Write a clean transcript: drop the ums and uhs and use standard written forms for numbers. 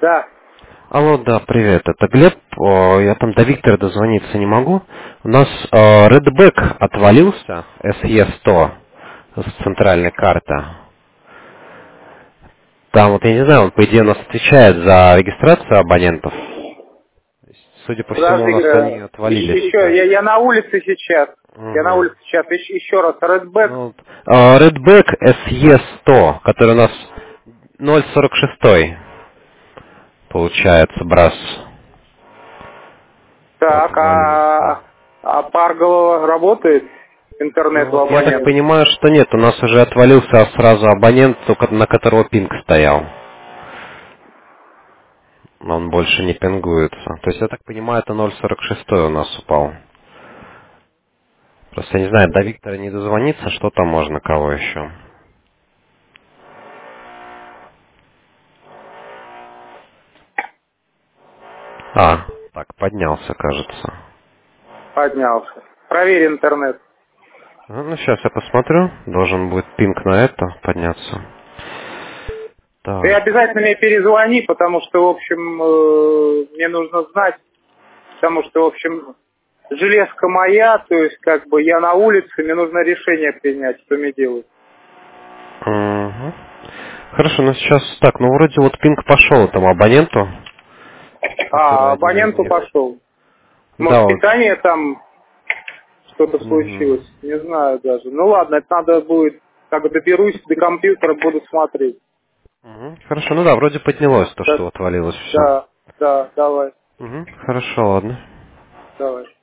Да. Алло, да, привет, это Глеб. Я там до Виктора дозвониться не могу. У нас Redback отвалился, SE100, с центральной карты. Там вот, я не знаю, он, по идее, у нас отвечает за регистрацию абонентов. Судя по всему, у Подожди, нас они отвалились еще, сейчас. я на улице сейчас. Я на Угу. улице сейчас. Еще раз. Redback. Ну, вот, Redback SE100, который у нас 0,46 получается, брас. Так, Отвалился. а Парголова работает? Интернет Ну у вот я так абонента. понимаю, что нет, у нас уже отвалился сразу абонент, только на которого пинг стоял. Но он больше не пингуется. То есть я так понимаю, это 0,46 у нас упал. Просто я не знаю, до Виктора не дозвониться, что там можно, кого еще. Так, поднялся, кажется. Поднялся. Проверь интернет. Ну, сейчас я посмотрю. Должен будет пинг на это подняться. Ты Так. обязательно мне перезвони, потому что, в общем, мне нужно знать, потому что, в общем, железка моя, то есть, как бы, я на улице, мне нужно решение принять, что мне делать. Угу. Хорошо, ну сейчас так, ну вроде вот пинг пошел этому абоненту, который один из Абоненту них. пошел. Да, Может, вот. питание там что-то Мгм. случилось, не знаю даже. Ну ладно, это надо будет, как доберусь до компьютера, буду смотреть. Мгм. Хорошо, ну да, вроде поднялось то, Да, что отвалилось все. да, давай, Хорошо, ладно. давай.